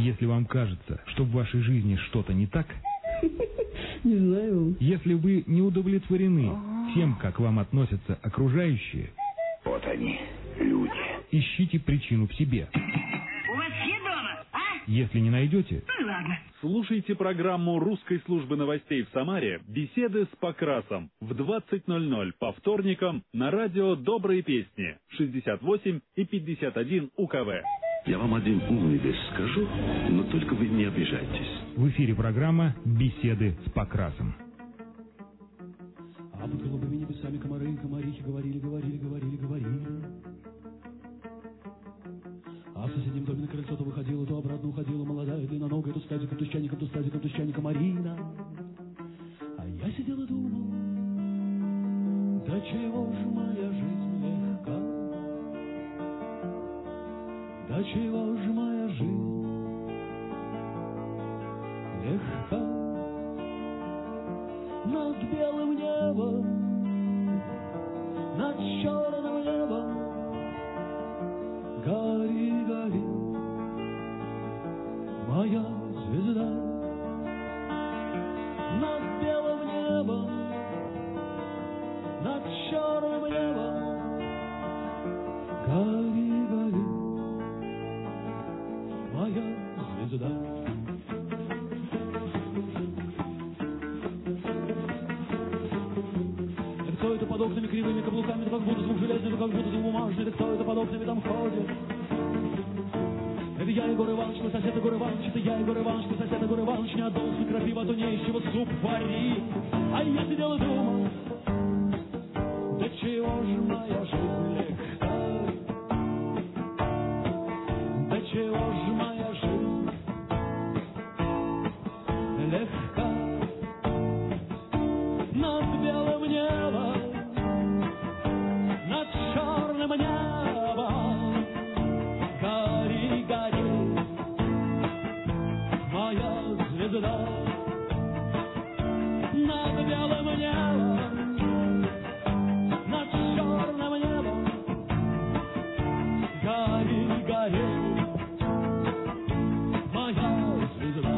Если вам кажется, что в вашей жизни что-то не так, не знаю. Если вы не удовлетворены тем, как вам относятся окружающие, вот они, люди. Ищите причину в себе. У вас все дома, а? Если не найдете, Ну ладно. Слушайте программу Русской службы новостей в Самаре «Беседы с Покрасом» в 20:00 по вторникам на радио «Добрые песни» 68 и 51 УКВ. Я вам один умный вещь скажу, но только вы не обижайтесь. В эфире программа «Беседы с Покрасом». А под голубыми небесами комары, комарихи говорили, говорили, говорили, говорили. А в соседнем доме на крыльцо то выходила, то обратно уходила молодая длинноногая, то с тазиком, то с чайником, то с тазиком, то с чайником Марина. А я сидел и думал, да чего ж моя жизнь легка, да чего ж моя жизнь легка. Над белым небом, над черным небом гори, гори, моя звезда. Над белым небом, над черным небом гори, гори, моя звезда. Кто это под окнами кривыми каблуками, как будто звук железный, как будто звук бумажный, да кто это под окнами там ходит? Это я, Егор Иванович, мой сосед Егор Иванович, это я, Егор Иванович, мой сосед Егор Иванович, не отдал свой крапива, то не из чего суп варит. А я сидел и думал, да чего же моя жизнь легка, да чего же моя жизнь легка. Над белым небом, над черным небом гори, гори, моя звезда. Над белым небом, над черным небом гори, гори, моя звезда.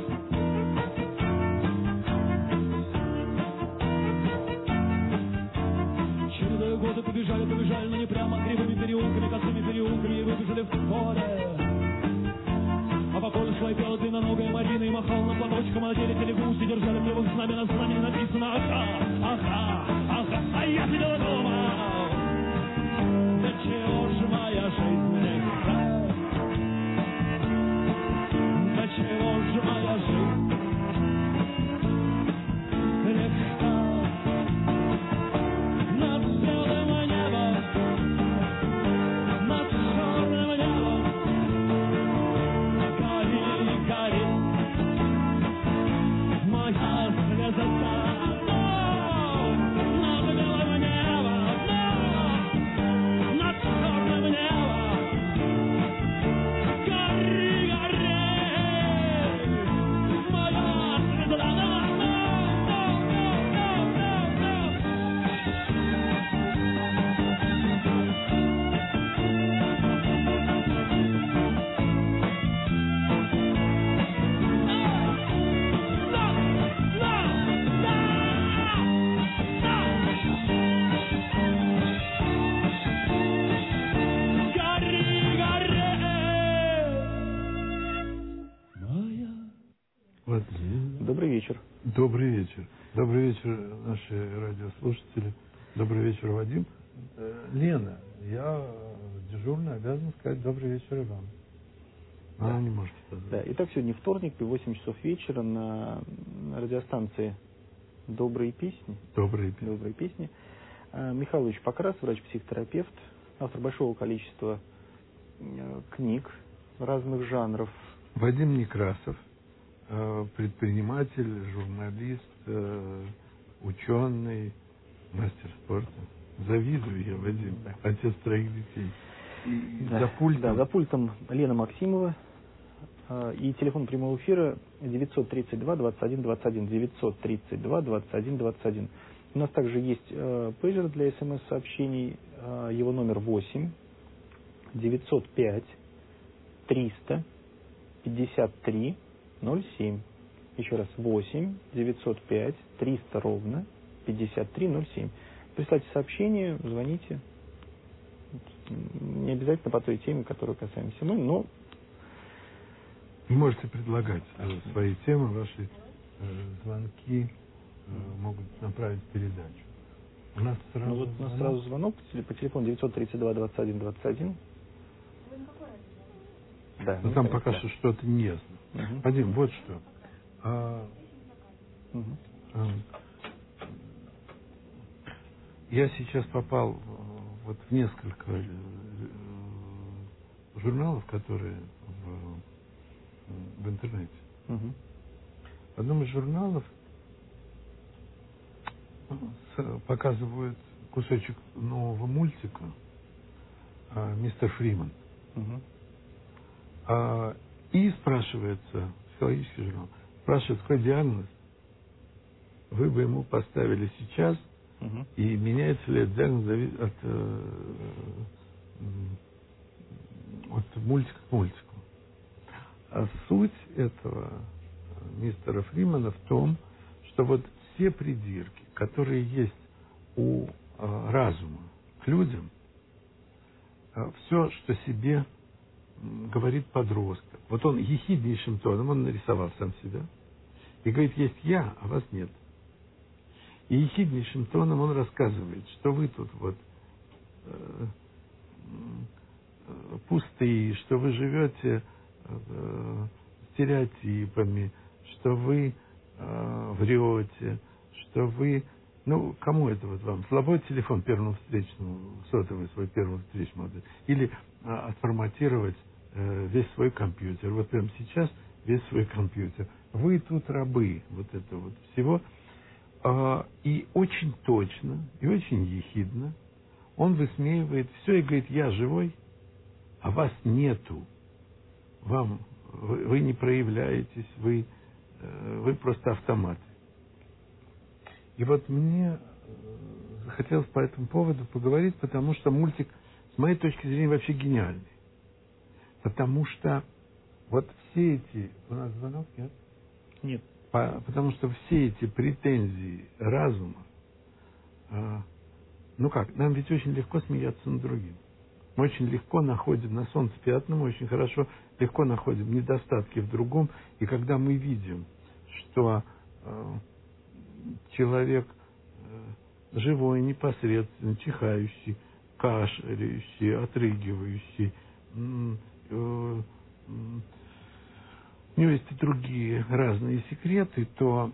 Годы побежали, побежали, но не прямо кривыми переулками, косыми переулками и выбежали в поле. А по полю шла и пела длинноногая Марина и махала нам платочком, а деле телегуси держали в клювах знамя, на знамени написано «Аха, аха, аха». А я сидел дома, да чего ж моя жизнь легка, да чего ж моя жизнь легка. Добрый вечер. Добрый вечер. Добрый вечер, наши радиослушатели. Добрый вечер, Вадим. Лена, я дежурно обязан сказать добрый вечер и вам. Она не может сказать. Да, итак, сегодня вторник, 8 часов вечера на радиостанции «Добрые песни». Добрые песни. Добрые песни. Михаил Ильич Покрас, врач-психотерапевт, автор большого количества книг разных жанров. Вадим Некрасов, предприниматель, журналист, ученый, мастер спорта. Завидую я, Вадим, отец 3 детей. Да, за пультом Лена Максимова. И телефон прямого эфира 932 21 21 932 21 21. У нас также есть пейджер для смс-сообщений. Его номер 8 905 300 5307. Еще раз, 8 905 300 ровно 5307. Присылайте сообщение, звоните. Не обязательно по той теме, которую касаемся мы, но... Вы можете предлагать свои темы, ваши звонки могут направить в передачу. У нас сразу, сразу звонок по телефону 932 21 21. Да, но там пока что что-то не ясно. Вадим, вот что. Я сейчас попал вот в несколько журналов, которые в интернете. В одном из журналов показывают кусочек нового мультика «Мистер Фриман». И спрашивается, психологический журнал, спрашивает, какой диагноз вы бы ему поставили сейчас, и меняется ли этот диагноз от мультика к мультику. А суть этого мистера Фримана в том, что вот все придирки, которые есть у разума к людям, все, что себе говорит подросток. Вот он ехиднейшим тоном, он нарисовал сам себя, и говорит, есть я, а вас нет. И ехиднейшим тоном он рассказывает, что вы тут вот пустые, что вы живете стереотипами, что вы врете, что вы... Ну, кому это вот вам? Слабой телефон первому встречному, сотовый свой первому встречному, или отформатировать весь свой компьютер. Вот прямо сейчас весь свой компьютер. Вы тут рабы вот этого вот всего. И очень точно, и очень ехидно он высмеивает все и говорит, я живой, а вас нету. Вы не проявляетесь, вы просто автоматы. И вот мне захотелось по этому поводу поговорить, потому что мультик, с моей точки зрения, вообще гениальный. Потому что вот все эти... У нас звонок, нет? Нет. Потому что все эти претензии разума, нам ведь очень легко смеяться над другим. Мы очень легко находим на солнце пятна, мы очень легко находим недостатки в другом. И когда мы видим, что человек живой, непосредственно, чихающий, кашляющий, отрыгивающий, у него есть и другие разные секреты, то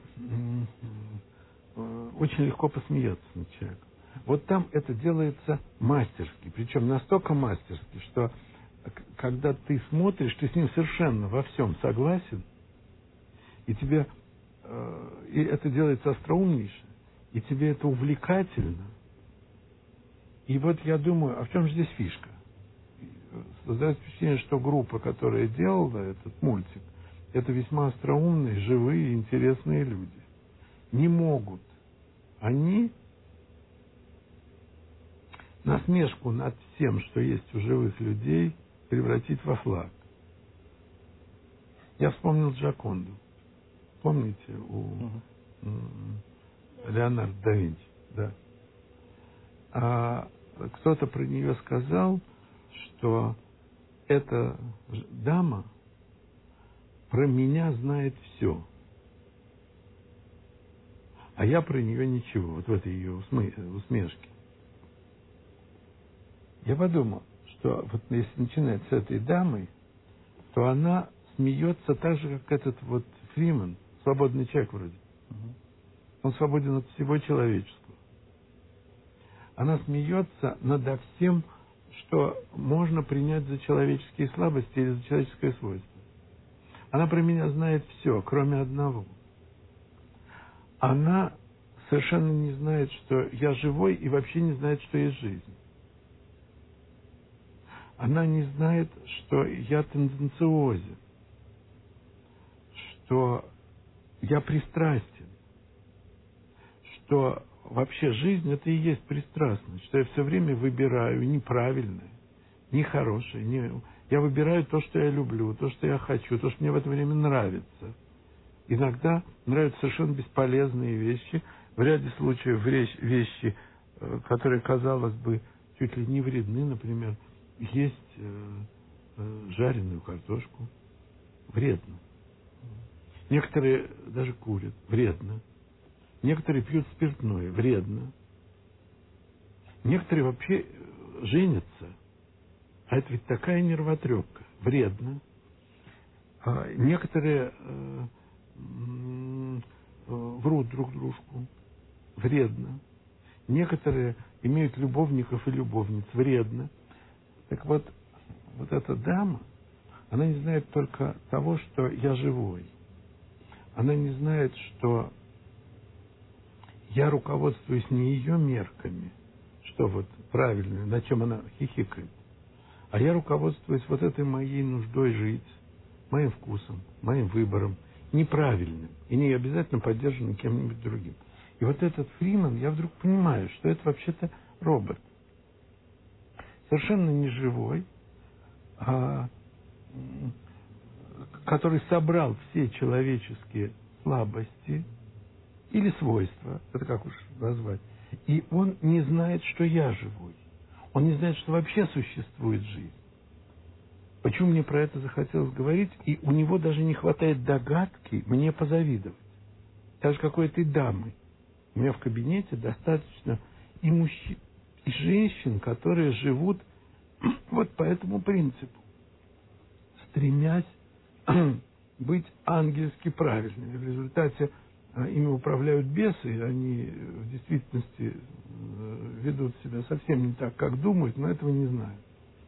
очень легко посмеяться над человеком. Вот там это делается мастерски, причем настолько мастерски, что когда ты смотришь, ты с ним совершенно во всем согласен, и тебе и это делается остроумнейше, и тебе это увлекательно. И вот я думаю, а в чем же здесь фишка? Создается впечатление, что группа, которая делала этот мультик, это весьма остроумные, живые, интересные люди. Не могут они насмешку над всем, что есть у живых людей, превратить во флаг. Я вспомнил Джоконду. Помните, у Леонардо да Винчи? Да. А кто-то про нее сказал, что эта дама про меня знает все. А я про нее ничего. Вот в этой ее усмешке. Я подумал, что вот если начинать с этой дамы, то она смеется так же, как этот вот Фриман, свободный человек вроде. Он свободен от всего человеческого. Она смеется над всем, что можно принять за человеческие слабости или за человеческое свойство. Она про меня знает все, кроме одного. Она совершенно не знает, что я живой, и вообще не знает, что есть жизнь. Она не знает, что я тенденциозен, что я пристрастен, что вообще жизнь это и есть пристрастность, что я все время выбираю неправильное, нехорошее, Я выбираю то, что я люблю, то, что я хочу, то, что мне в это время нравится. Иногда нравятся совершенно бесполезные вещи, в ряде случаев вещи, которые, казалось бы, чуть ли не вредны, например, есть жареную картошку. Вредно. Некоторые даже курят. Вредно. Некоторые пьют спиртное. Вредно. Некоторые вообще женятся. А это ведь такая нервотрепка. Вредно. Некоторые врут друг дружку. Вредно. Некоторые имеют любовников и любовниц. Вредно. Так вот эта дама, она не знает только того, что я живой. Она не знает, что я руководствуюсь не ее мерками, что вот правильно, на чем она хихикает, а я руководствуюсь вот этой моей нуждой жить, моим вкусом, моим выбором, неправильным, и не обязательно поддержанным кем-нибудь другим. И вот этот Фриман, я вдруг понимаю, что это вообще-то робот. Совершенно не живой, который собрал все человеческие слабости или свойства, это как уж назвать, и он не знает, что я живой. Он не знает, что вообще существует жизнь. Почему мне про это захотелось говорить? И у него даже не хватает догадки мне позавидовать. Так же, как у этой дамы. У меня в кабинете достаточно и мужчин, и женщин, которые живут вот по этому принципу, стремясь быть ангельски правильными. В результате ими управляют бесы, и они в действительности ведут себя совсем не так, как думают, но этого не знают.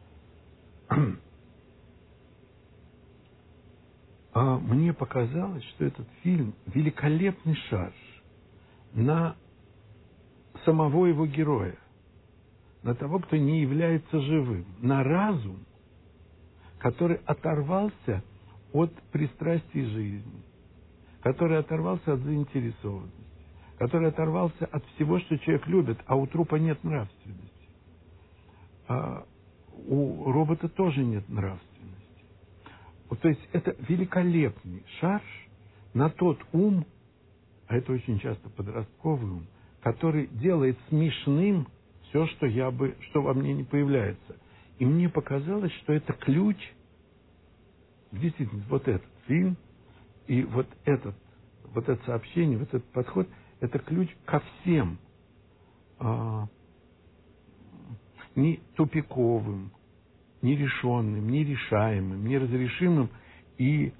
А мне показалось, что этот фильм великолепный шарж на самого его героя, на того, кто не является живым, на разум, который оторвался от пристрастий жизни, который оторвался от заинтересованности, который оторвался от всего, что человек любит, а у трупа нет нравственности. А у робота тоже нет нравственности. Вот, то есть это великолепный шарж на тот ум, а это очень часто подростковый ум, который делает смешным все, что во мне не появляется. И мне показалось, что это ключ, действительно, вот этот фильм и вот это сообщение, вот этот подход, это ключ ко всем не тупиковым, нерешенным, нерешаемым, неразрешимым и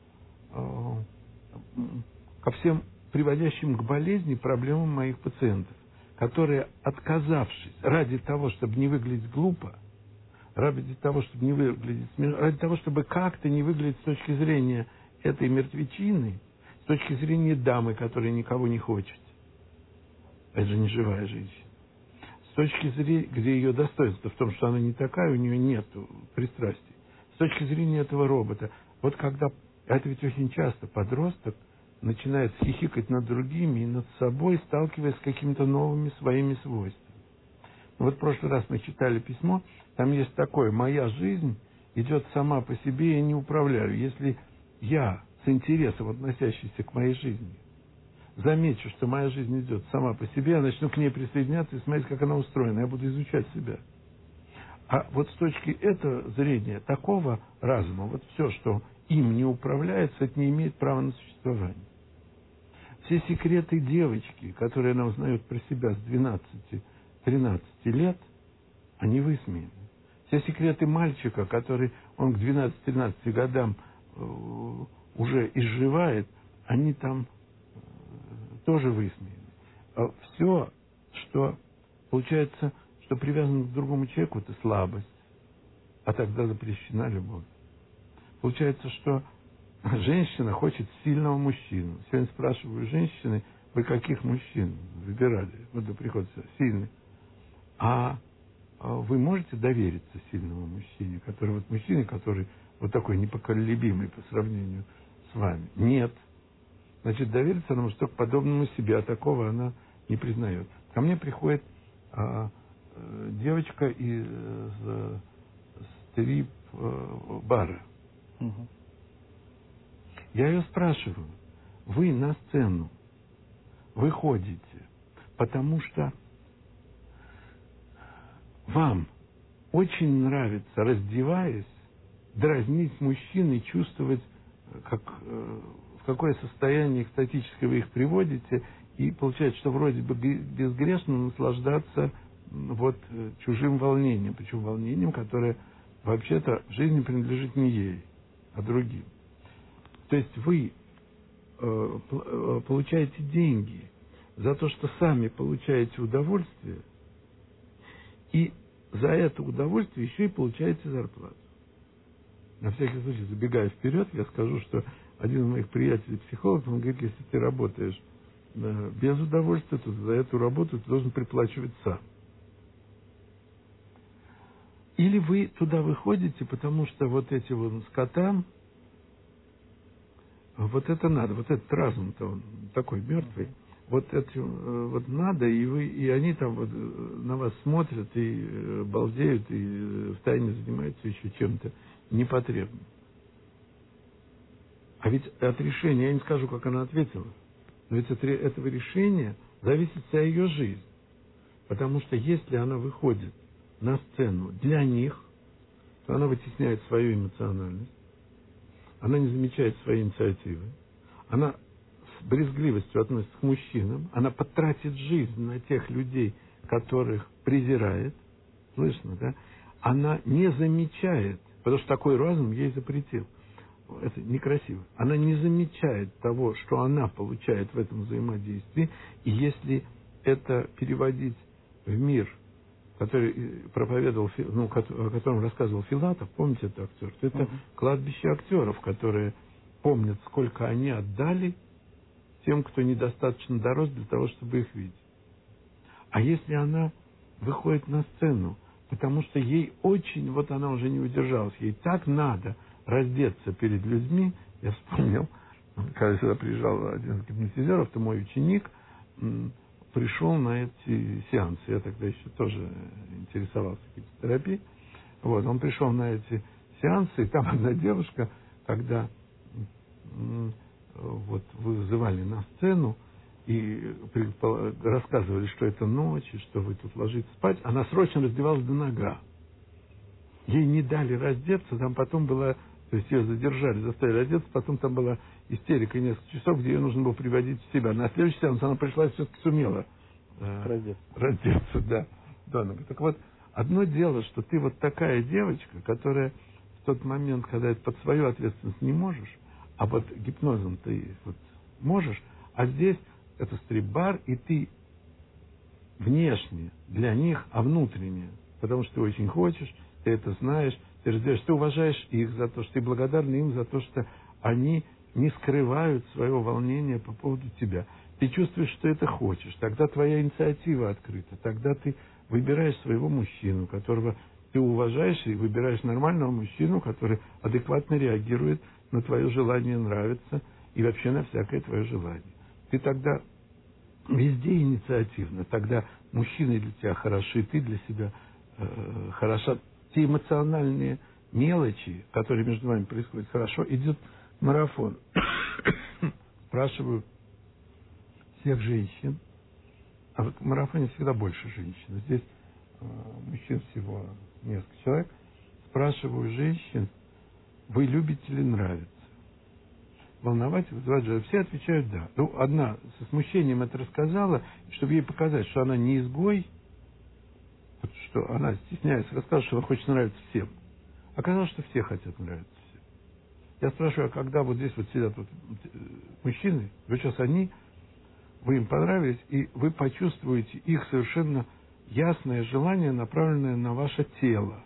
ко всем приводящим к болезни проблемам моих пациентов, которые, отказавшись ради того, чтобы не выглядеть глупо, ради того, чтобы не выглядеть смешно, ради того, чтобы как-то не выглядеть с точки зрения этой мертвечины, с точки зрения дамы, которая никого не хочет. Это же не живая женщина. С точки зрения, где ее достоинство в том, что она не такая, у нее нет пристрастий. С точки зрения этого робота. Вот когда, это ведь очень часто подросток начинает хихикать над другими и над собой, сталкиваясь с какими-то новыми своими свойствами. Вот в прошлый раз мы читали письмо, там есть такое: моя жизнь идет сама по себе, я не управляю. Если я с интересом, относящийся к моей жизни, замечу, что моя жизнь идет сама по себе, я начну к ней присоединяться и смотреть, как она устроена. Я буду изучать себя. А вот с точки этого зрения, такого разума, вот все, что им не управляется, это не имеет права на существование. Все секреты девочки, которые она узнает про себя с 12-13 лет, они высмеяны. Все секреты мальчика, который он к 12-13 годам уже изживает, они там тоже высмеяны. Все, что получается, что привязано к другому человеку, это слабость, а тогда запрещена любовь. Получается, что женщина хочет сильного мужчину. Сегодня спрашиваю женщины, вы каких мужчин выбирали? Вот до прихода сюда, сильный. А вы можете довериться сильному мужчине, который вот такой непоколебимый по сравнению с вами? Нет. Значит, довериться она может только подобному себе, а такого она не признает. Ко мне приходит девочка из бара. Я ее спрашиваю, вы на сцену выходите, потому что вам очень нравится, раздеваясь, дразнить мужчин и чувствовать, в какое состояние экстатическое вы их приводите, и получается, что вроде бы безгрешно наслаждаться вот чужим волнением, причем волнением, которое вообще-то в жизни принадлежит не ей, а другим. То есть вы получаете деньги за то, что сами получаете удовольствие, и за это удовольствие еще и получаете зарплату. На всякий случай, забегая вперед, я скажу, что один из моих приятелей психолог, он говорит, если ты работаешь без удовольствия, то за эту работу ты должен приплачивать сам. Или вы туда выходите, потому что вот эти вот скотам, вот это надо, вот этот разум-то он такой мертвый, вот это вот надо, и они там вот на вас смотрят и балдеют, и втайне занимаются еще чем-то непотребным. А ведь от решения, я не скажу, как она ответила, но ведь от этого решения зависит вся ее жизнь. Потому что если она выходит на сцену для них, то она вытесняет свою эмоциональность, она не замечает свои инициативы, она с брезгливостью относится к мужчинам, она потратит жизнь на тех людей, которых презирает, слышно, да? Она не замечает, потому что такой разум ей запретил. Это некрасиво. Она не замечает того, что она получает в этом взаимодействии, и если это переводить в мир, который проповедовал, о котором рассказывал Филатов, помните этот актер? Это кладбище актеров, которые помнят, сколько они отдали тем, кто недостаточно дорос для того, чтобы их видеть. А если она выходит на сцену, потому что ей очень, вот она уже не удержалась, ей так надо раздеться перед людьми, я вспомнил, когда сюда приезжал один из гипнотизеров, то мой ученик пришел на эти сеансы. Я тогда еще тоже интересовался гипнотерапией. Вот, он пришел на эти сеансы, и там одна девушка, когда вот вызывали на сцену и рассказывали, что это ночь, и что вы тут ложитесь спать, она срочно раздевалась до нога. Ей не дали раздеться, там потом была, то есть ее задержали, заставили раздеться, потом там была истерика несколько часов, где ее нужно было приводить в себя. На следующий сеанс она пришла и все-таки сумела раздеться, да, до ног. Так вот, одно дело, что ты вот такая девочка, которая в тот момент, когда это под свою ответственность не можешь, а под гипнозом ты вот можешь, а здесь это стрип-бар, и ты внешне для них, а внутренне, потому что ты очень хочешь, ты это знаешь, ты разделяешь, ты уважаешь их за то, что ты благодарен им за то, что они не скрывают своего волнения по поводу тебя. Ты чувствуешь, что это хочешь, тогда твоя инициатива открыта, тогда ты выбираешь своего мужчину, которого ты уважаешь, и выбираешь нормального мужчину, который адекватно реагирует на твое желание нравиться и вообще на всякое твое желание. Ты тогда везде инициативно, тогда мужчины для тебя хороши, ты для себя хороша. Те эмоциональные мелочи, которые между вами происходят, хорошо, идет марафон. Спрашиваю всех женщин, а в марафоне всегда больше женщин. Здесь мужчин всего несколько человек. Спрашиваю женщин, вы любите или нравится? Волновать, вызывать же. Все отвечают да. Ну, одна со смущением это рассказала, чтобы ей показать, что она не изгой, что она стесняется, рассказывает, что она хочет нравиться всем. Оказалось, что все хотят нравиться всем. Я спрашиваю, а когда вот здесь вот сидят вот мужчины, вот сейчас вы им понравились, и вы почувствуете их совершенно ясное желание, направленное на ваше тело.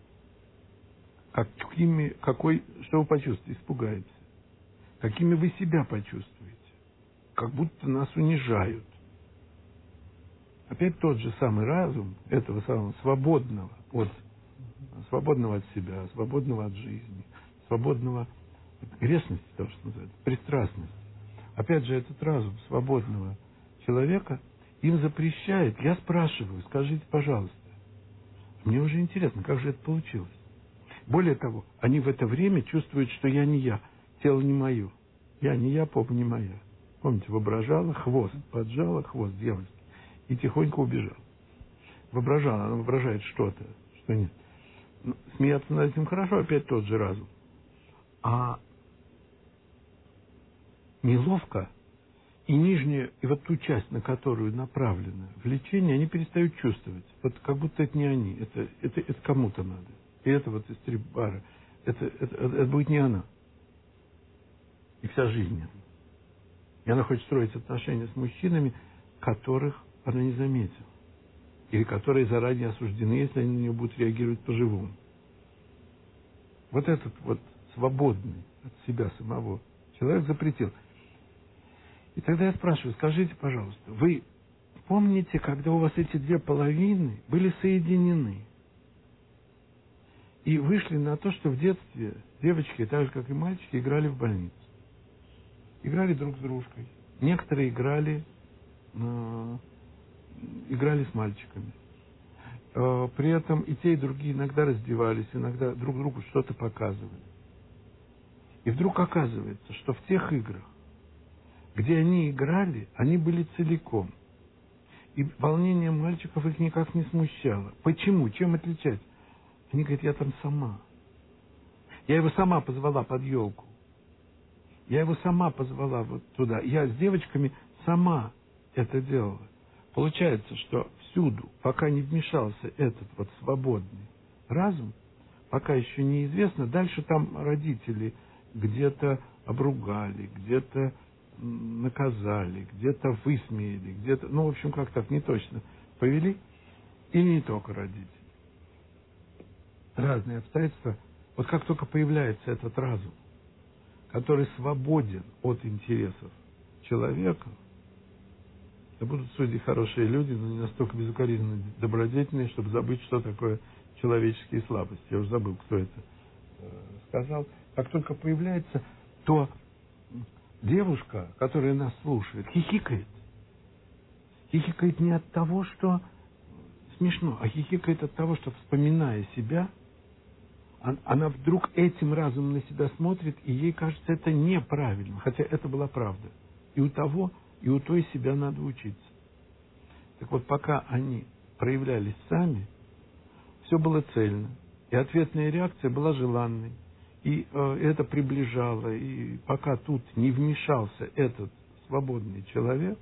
Что вы почувствуете? Испугаетесь. Какими вы себя почувствуете? Как будто нас унижают. Опять тот же самый разум этого самого свободного от себя, свободного от жизни, свободного от грешности, то, что называется, пристрастности. Опять же, этот разум свободного человека им запрещает. Я спрашиваю, скажите, пожалуйста, мне уже интересно, как же это получилось? Более того, они в это время чувствуют, что я не я, тело не мое. Я не я, попа не моя. Помните, воображала, хвост поджала, хвост дьявольский, и тихонько убежал. Воображала, она воображает что-то, что нет. Смеяться над этим хорошо, опять тот же разум. А неловко, и нижнюю, и вот ту часть, на которую направлено влечение, они перестают чувствовать. Вот как будто это не они, это кому-то надо. И это вот из Трибара, это будет не она. И вся жизнь. И она хочет строить отношения с мужчинами, которых она не заметила. Или которые заранее осуждены, если они на нее будут реагировать по-живому. Вот этот вот свободный от себя самого человек запретил. И тогда я спрашиваю, скажите, пожалуйста, вы помните, когда у вас эти две половины были соединены и вышли на то, что в детстве девочки, так же, как и мальчики, играли в больницу? Играли друг с дружкой. Некоторые играли с мальчиками. При этом и те, и другие иногда раздевались, иногда друг другу что-то показывали. И вдруг оказывается, что в тех играх, где они играли, они были целиком. И волнение мальчиков их никак не смущало. Почему? Чем отличать? Они говорят, я там сама. Я его сама позвала под елку. Я его сама позвала вот туда. Я с девочками сама это делала. Получается, что всюду, пока не вмешался этот вот свободный разум, пока еще неизвестно, дальше там родители где-то обругали, где-то наказали, где-то высмеяли, где-то, ну, в общем, как так, не точно повели, или не только родители. Разные обстоятельства. Вот как только появляется этот разум, который свободен от интересов человека, да будут судьи хорошие люди, но не настолько безукоризненно добродетельные, чтобы забыть, что такое человеческие слабости. Я уже забыл, кто это сказал. Как только появляется, то девушка, которая нас слушает, хихикает. Хихикает не от того, что смешно, а хихикает от того, что, вспоминая себя, она вдруг этим разумом на себя смотрит, и ей кажется это неправильно, хотя это была правда. И у того, и у той себя надо учиться. Так вот, пока они проявлялись сами, все было цельно, и ответная реакция была желанной, и это приближало, и пока тут не вмешался этот свободный человек,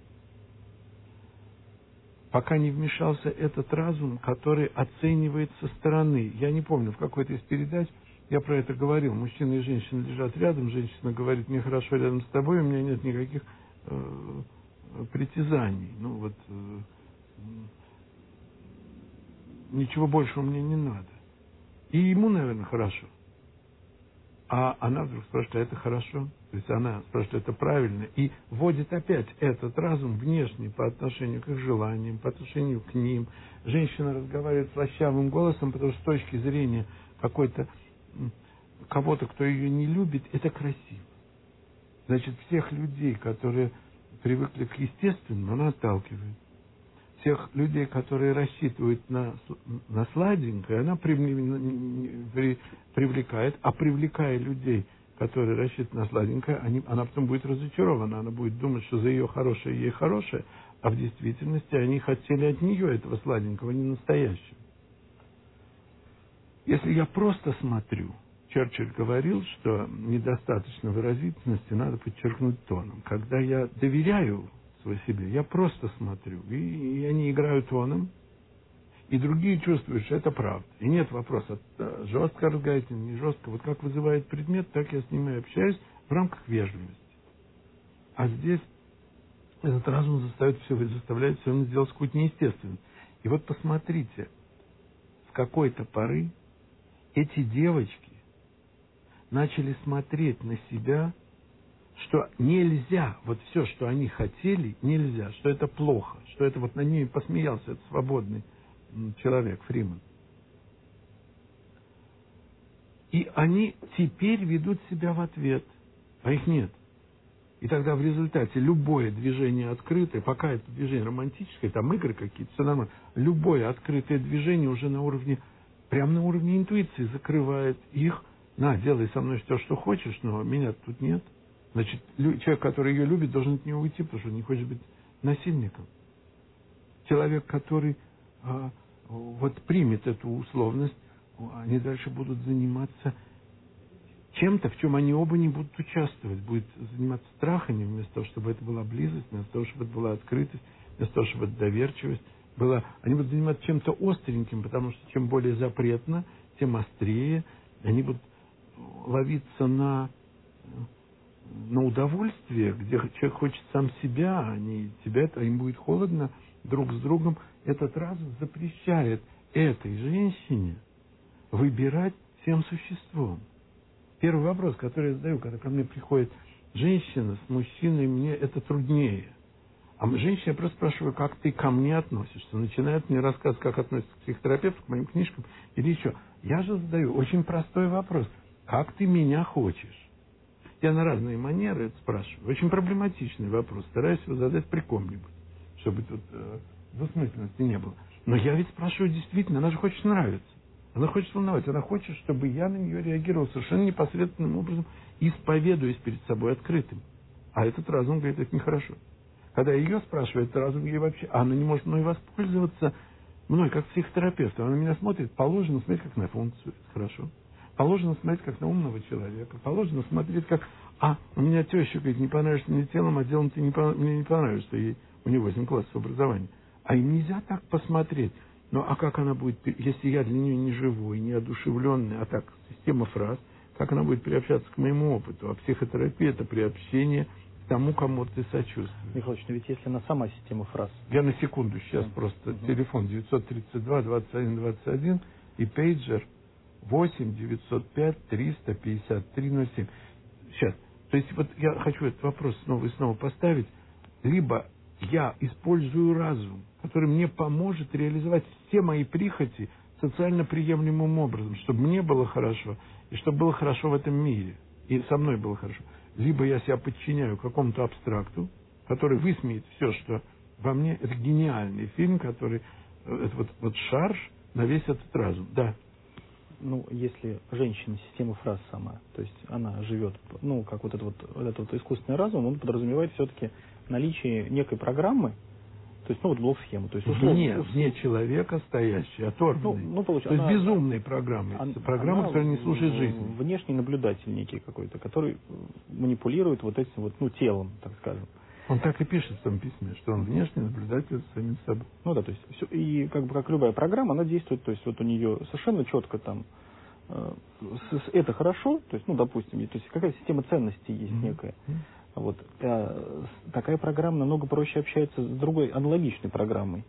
пока не вмешался этот разум, который оценивает со стороны. Я не помню, в какой-то из передач я про это говорил. Мужчина и женщина лежат рядом, женщина говорит, мне хорошо рядом с тобой, у меня нет никаких притязаний. Ну вот, ничего большего мне не надо. И ему, наверное, хорошо. А она вдруг спрашивает, а это хорошо? То есть она спрашивает, это правильно? И вводит опять этот разум внешний по отношению к их желаниям, по отношению к ним. Женщина разговаривает слащавым голосом, потому что с точки зрения какой-то кого-то, кто ее не любит, это красиво. Значит, всех людей, которые привыкли к естественному, она отталкивает. Всех людей, которые рассчитывают на сладенькое, она привлекает, а привлекая людей, которые рассчитывают на сладенькое, она потом будет разочарована, она будет думать, что за ее хорошее ей хорошее, а в действительности они хотели от нее этого сладенького, не настоящего. Если я просто смотрю, Черчилль говорил, что недостаточно выразительности надо подчеркнуть тоном. Когда я доверяю себе, я просто смотрю, и они играют тоном, и другие чувствуют, что это правда. И нет вопроса, жестко разговаривать, не жестко. Вот как вызывает предмет, так я с ним и общаюсь в рамках вежливости. А здесь этот разум заставляет все сделать какую-то неестественную. И вот посмотрите, с какой-то поры эти девочки начали смотреть на себя, что нельзя, вот все, что они хотели, нельзя, что это плохо, что это вот над ними посмеялся этот свободный человек, Фриман. И они теперь ведут себя в ответ, а их нет. И тогда в результате любое движение открытое, пока это движение романтическое, там игры какие-то, все нормально, любое открытое движение уже на уровне прямо на уровне интуиции закрывает их. На, делай со мной все, что хочешь, но меня тут нет. Значит, человек, который ее любит, должен от нее уйти, потому что он не хочет быть насильником. Человек, который вот примет эту условность, они дальше будут заниматься чем-то, в чем они оба не будут участвовать. Будет заниматься страхами, вместо того, чтобы это была близость, вместо того, чтобы это была открытость, вместо того, чтобы это доверчивость была. Они будут заниматься чем-то остреньким, потому что чем более запретно, тем острее. Они будут ловиться на удовольствие, где человек хочет сам себя, а не тебя, а им будет холодно друг с другом. Этот разум запрещает этой женщине выбирать всем существом. Первый вопрос, который я задаю, когда ко мне приходит женщина с мужчиной, мне это труднее. А женщине я просто спрашиваю, как ты ко мне относишься. Начинает мне рассказывать, как относится к психотерапевту, к моим книжкам или еще. Я же задаю очень простой вопрос. Как ты меня хочешь? Я на разные манеры это спрашиваю. Очень проблематичный вопрос. Стараюсь его задать при ком-нибудь, чтобы тут двусмысленности не было. Но я ведь спрашиваю действительно, она же хочет нравиться. Она хочет волновать. Она хочет, чтобы я на нее реагировал совершенно непосредственным образом, исповедуясь перед собой открытым. А этот разум говорит, это нехорошо. Когда я ее спрашиваю, этот разум ей вообще... она не может мной воспользоваться мной, как психотерапевтом. Она на меня смотрит, положено смотреть, как на функцию. Это хорошо. Положено смотреть, как на умного человека. Положено смотреть, как... у меня теща, говорит, не понравишься мне телом, а делом ты мне не понравишься. У нее 8 классов образования. А им нельзя так посмотреть. Ну, а как она будет, если я для нее не живой, не одушевленный, а так, система фраз, как она будет приобщаться к моему опыту? А психотерапия – это приобщение к тому, кому ты сочувствуешь. Михаил Ильич, но ведь если она сама система фраз... Я на секунду сейчас просто. Телефон 932 21 21 и пейджер 8 905 353 07. Сейчас. То есть вот я хочу этот вопрос снова и снова поставить. Либо я использую разум, который мне поможет реализовать все мои прихоти социально приемлемым образом, чтобы мне было хорошо, и чтобы было хорошо в этом мире, и со мной было хорошо. Либо я себя подчиняю какому-то абстракту, который высмеет все, что во мне. Это гениальный фильм, который... Это вот шарж на весь этот разум. Да. Ну, если женщина система фраз сама, то есть она живет, ну, как вот этот искусственный разум, он подразумевает все-таки наличие некой программы, то есть, ну, вот блок-схему. То есть, вне человека стоящий, оторванный. То есть безумной программы. Программа, которая не служит жизни. Внешний наблюдатель некий какой-то, который манипулирует вот этим вот, ну, телом, так скажем. Он так и пишет в своем письме, что он внешний наблюдатель с самим собой. Ну да, то есть все, и как любая программа, она действует, то есть вот у нее совершенно четко там это хорошо, то есть, ну, допустим, то есть какая система ценностей есть некая. Вот. Такая программа намного проще общается с другой аналогичной программой,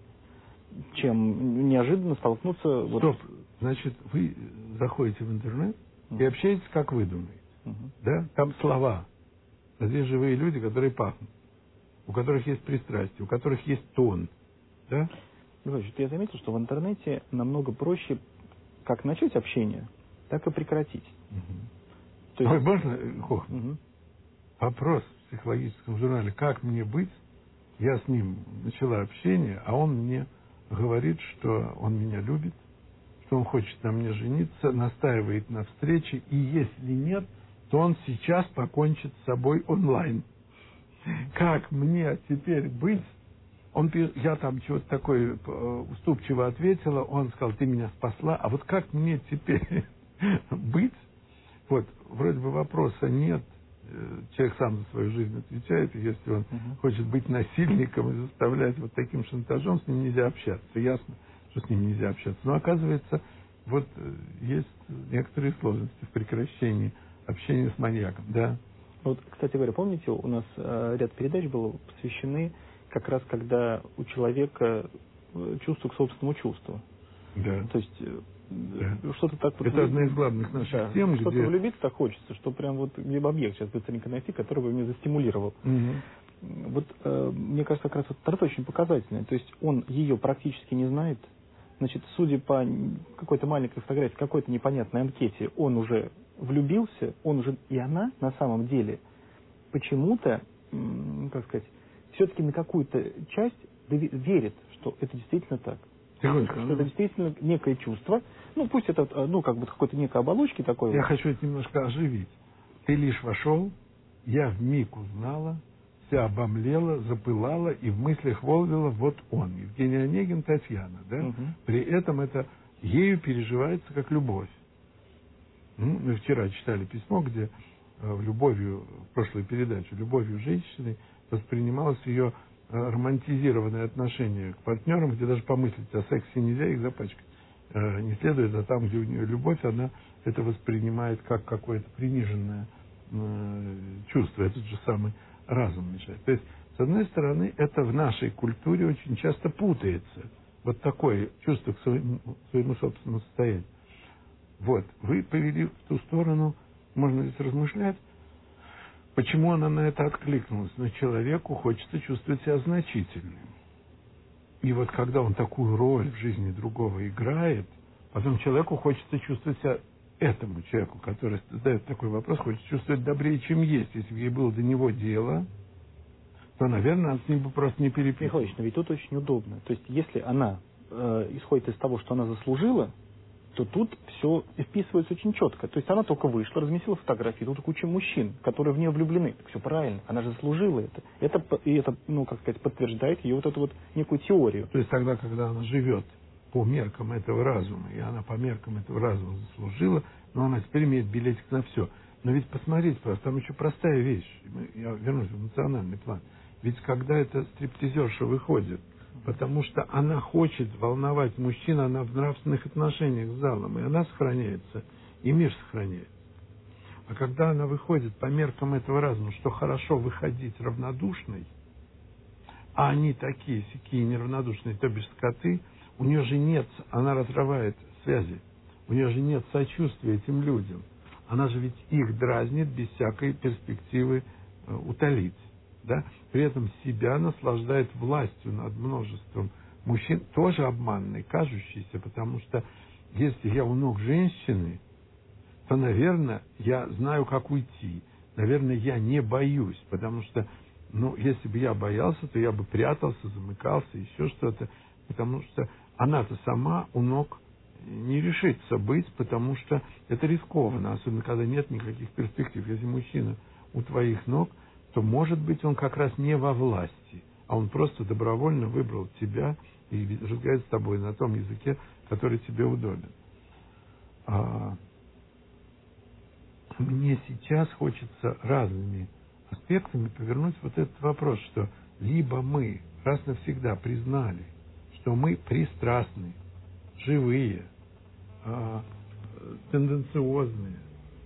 чем неожиданно столкнуться... Стоп. Вот... Значит, вы заходите в интернет и общаетесь, как вы думаете. Да? Там слова. Здесь живые люди, которые пахнут, у которых есть пристрастие, у которых есть тон. Да? Значит, я заметил, что в интернете намного проще как начать общение, так и прекратить. То есть... Можно, вопрос в психологическом журнале «Как мне быть?» Я с ним начала общение, а он мне говорит, что он меня любит, что он хочет на мне жениться, настаивает на встрече, и если нет, то он сейчас покончит с собой онлайн. Как мне теперь быть? Я там чего-то такое уступчиво ответила, он сказал, ты меня спасла, а вот как мне теперь быть? Вот, вроде бы вопроса нет, человек сам за свою жизнь отвечает, и если он хочет быть насильником и заставлять вот таким шантажом, с ним нельзя общаться. Ясно, что с ним нельзя общаться. Но оказывается, вот есть некоторые сложности в прекращении общения с маньяком. Да. Вот, кстати говоря, помните, у нас ряд передач было посвящены как раз, когда у человека чувство к собственному чувству. Да. То есть что-то так вот... Это одна из главных наших тем, где... Что-то влюбиться так хочется, что прям вот либо объект сейчас быстренько найти, который бы меня застимулировал. Вот мне кажется, как раз вот это очень показательно. То есть он ее практически не знает. Значит, судя по какой-то маленькой фотографии, какой-то непонятной анкете, он уже влюбился, и она на самом деле почему-то, как сказать, все-таки на какую-то часть верит, что это действительно так. Что это действительно некое чувство. Ну, пусть это, как бы какой-то некой оболочки такой. Я хочу это немножко оживить. Ты лишь вошел, я вмиг узнала, вся обомлела, запылала и в мыслях волвила: вот он, Евгений Онегин, Татьяна, да? Угу. При этом это ею переживается как любовь. Мы вчера читали письмо, где в прошлой передаче, любовью женщины воспринималось ее романтизированное отношение к партнерам, где даже помыслить о сексе нельзя, их запачкать не следует, а там, где у нее любовь, она это воспринимает как какое-то приниженное чувство. Этот же самый разум мешает. То есть, с одной стороны, это в нашей культуре очень часто путается. Вот такое чувство к своему собственному состоянию. Вот, вы повели в ту сторону, можно здесь размышлять, почему она на это откликнулась. Но человеку хочется чувствовать себя значительным. И вот когда он такую роль в жизни другого играет, потом человеку хочется чувствовать себя, этому человеку, который задает такой вопрос, хочется чувствовать добрее, чем есть. Если бы ей было до него дело, то, наверное, она с ним бы просто не переписывала. Михаил Ильич, но ведь тут очень удобно. То есть, если она исходит из того, что она заслужила, то тут все вписывается очень четко. То есть она только вышла, разместила фотографии, тут куча мужчин, которые в нее влюблены. Так все правильно, она же заслужила это. Это, подтверждает ее вот эту вот некую теорию. То есть тогда, когда она живет по меркам этого разума, и она по меркам этого разума заслужила, но она теперь имеет билетик на все. Но ведь посмотрите просто, там еще простая вещь. Я вернусь в эмоциональный план. Ведь когда эта стриптизерша выходит, потому что она хочет волновать мужчин, она в нравственных отношениях с залом, и она сохраняется, и мир сохраняется. А когда она выходит по меркам этого разума, что хорошо выходить равнодушной, а они такие неравнодушные, то бишь скоты, у нее же нет, она разрывает связи, у нее же нет сочувствия этим людям. Она же ведь их дразнит без всякой перспективы утолить. Да? При этом себя наслаждает властью над множеством мужчин, тоже обманной, кажущейся, потому что если я у ног женщины, то, наверное, я знаю, как уйти. Наверное, я не боюсь, потому что, если бы я боялся, то я бы прятался, замыкался, еще что-то, потому что она-то сама у ног не решится быть, потому что это рискованно, особенно когда нет никаких перспектив. Если мужчина у твоих ног, то, может быть, он как раз не во власти, а он просто добровольно выбрал тебя и разговаривает с тобой на том языке, который тебе удобен. Мне сейчас хочется разными аспектами повернуть вот этот вопрос, что либо мы раз навсегда признали, что мы пристрастны, живые, тенденциозные,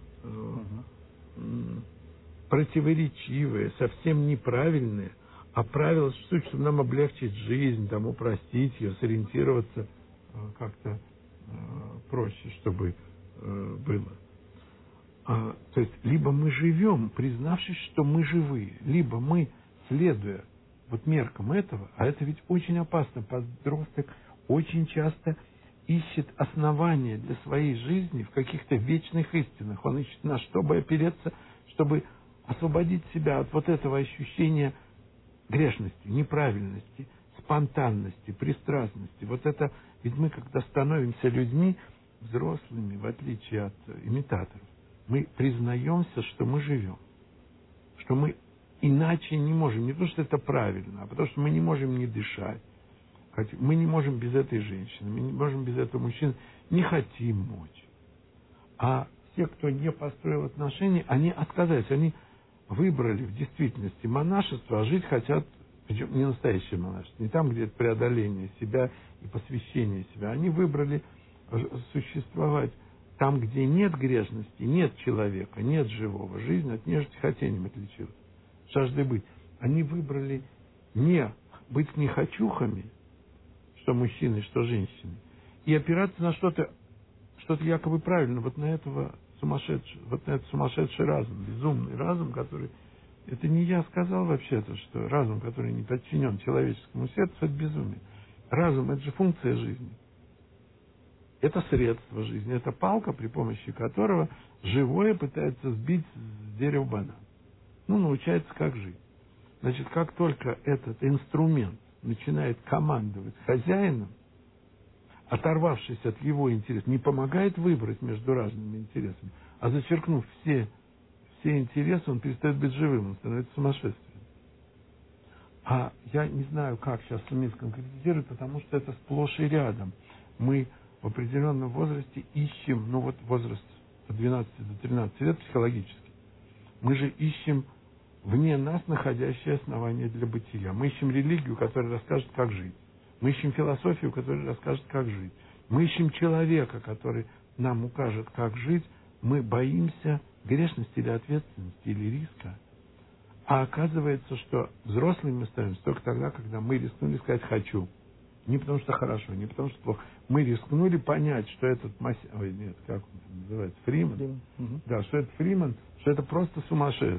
противоречивые, совсем неправильные, а правила суть, чтобы нам облегчить жизнь, упростить ее, сориентироваться как-то проще, чтобы было. То есть, либо мы живем, признавшись, что мы живые, либо мы, следуя меркам этого, а это ведь очень опасно, подросток очень часто ищет основания для своей жизни в каких-то вечных истинах. Он ищет на что бы опереться, чтобы освободить себя от вот этого ощущения грешности, неправильности, спонтанности, пристрастности. Вот это, ведь мы, когда становимся людьми взрослыми, в отличие от имитаторов, мы признаемся, что мы живем, что мы иначе не можем, не потому что это правильно, а потому что мы не можем не дышать. Мы не можем без этой женщины, мы не можем без этого мужчины, не хотим мочь. А те, кто не построил отношения, они отказались, они выбрали в действительности монашество, а жить хотят, причем не настоящее монашество, не там, где это преодоление себя и посвящение себя. Они выбрали существовать там, где нет грешности, нет человека, нет живого. Жизнь от нежности хотением отличилась, жаждой быть. Они выбрали не быть нехочухами, что мужчины, что женщины, и опираться на что-то якобы правильно, вот на этот сумасшедший разум, безумный разум, который... Это не я сказал вообще-то, что разум, который не подчинен человеческому сердцу, это безумие. Разум — это же функция жизни. Это средство жизни, это палка, при помощи которого живое пытается сбить с дерева банан. Научается, как жить. Значит, как только этот инструмент начинает командовать хозяином, оторвавшись от его интереса, не помогает выбрать между разными интересами, а зачеркнув все интересы, он перестает быть живым, он становится сумасшествием. А я не знаю, как сейчас суметь конкретизировать, потому что это сплошь и рядом. Мы в определенном возрасте ищем, возраст от 12 до 13 лет психологически, мы же ищем вне нас находящее основание для бытия. Мы ищем религию, которая расскажет, как жить. Мы ищем философию, которая расскажет, как жить. Мы ищем человека, который нам укажет, как жить. Мы боимся грешности или ответственности, или риска. А оказывается, что взрослыми мы становимся только тогда, когда мы рискнули сказать «хочу». Не потому что хорошо, не потому что плохо. Мы рискнули понять, что этот как он называется, Фриман. Да, что это Фриман, что это просто сумасшествие.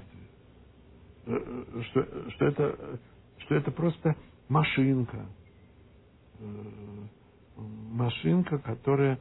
Что это просто машинка. Машинка, которая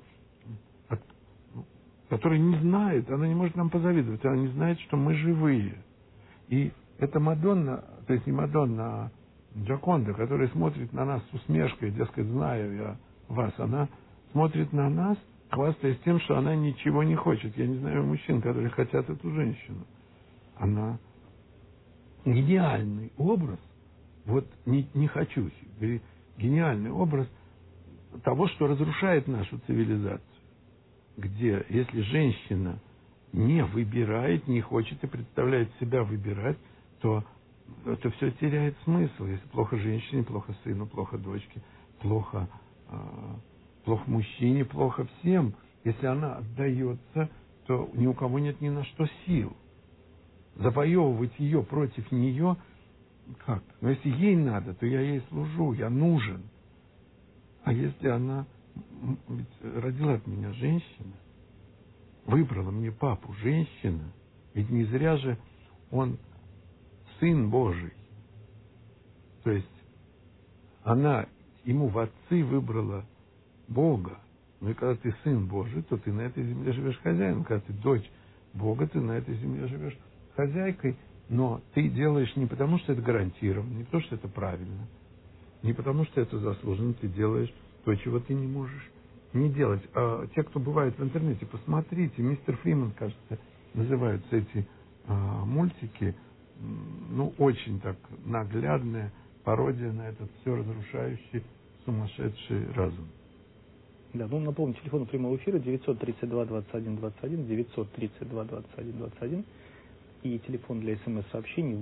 не знает, она не может нам позавидовать, она не знает, что мы живые. И это Мадонна, то есть не Мадонна, а Джоконда, которая смотрит на нас с усмешкой, дескать, знаю я вас, она смотрит на нас, хвастаясь тем, что она ничего не хочет. Я не знаю мужчин, которые хотят эту женщину. Она гениальный образ, не хочу, гениальный образ того, что разрушает нашу цивилизацию. Где, если женщина не выбирает, не хочет и представляет себя выбирать, то это все теряет смысл. Если плохо женщине, плохо сыну, плохо дочке, плохо мужчине, плохо всем. Если она отдается, то ни у кого нет ни на что сил. Завоевывать ее против нее как? Но если ей надо, то я ей служу, я нужен. А если она ведь родила от меня женщина, выбрала мне папу женщина, ведь не зря же он Сын Божий. То есть она ему в отцы выбрала Бога. Ну и когда ты Сын Божий, то ты на этой земле живешь хозяином. Когда ты дочь Бога, ты на этой земле живешь хозяйкой. Но ты делаешь не потому, что это гарантированно, не потому, что это правильно, не потому, что это заслуженно, ты делаешь то, чего ты не можешь не делать. А те, кто бывает в интернете, посмотрите, мистер Фриман, кажется, называются эти мультики, очень так наглядная пародия на этот все разрушающий, сумасшедший разум. Да, напомню, телефон прямого эфира 932-21-21, 932-21-21 и телефон для смс-сообщений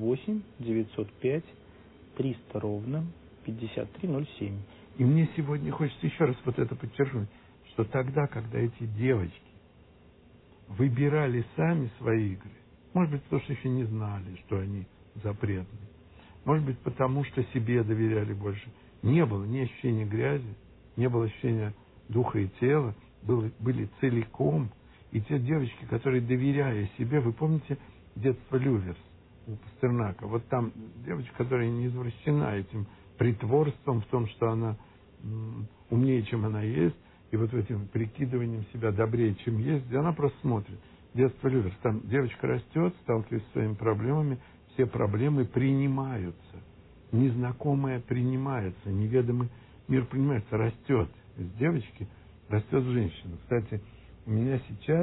8-905-300-53-07. И мне сегодня хочется еще раз это подчеркнуть, что тогда, когда эти девочки выбирали сами свои игры, может быть, потому что еще не знали, что они запретны, может быть, потому что себе доверяли больше, не было ни ощущения грязи, не было ощущения духа и тела, были целиком. И те девочки, которые, доверяя себе, вы помните детство Люверс у Пастернака? Вот там девочка, которая не извращена этим притворством в том, что она умнее, чем она есть, и этим прикидыванием себя добрее, чем есть, где она просто смотрит. Детство Люверс. Там девочка растет, сталкивается с своими проблемами, все проблемы принимаются. Незнакомое принимается, неведомый мир принимается, растет. Из девочки растет женщина. Кстати, у меня сейчас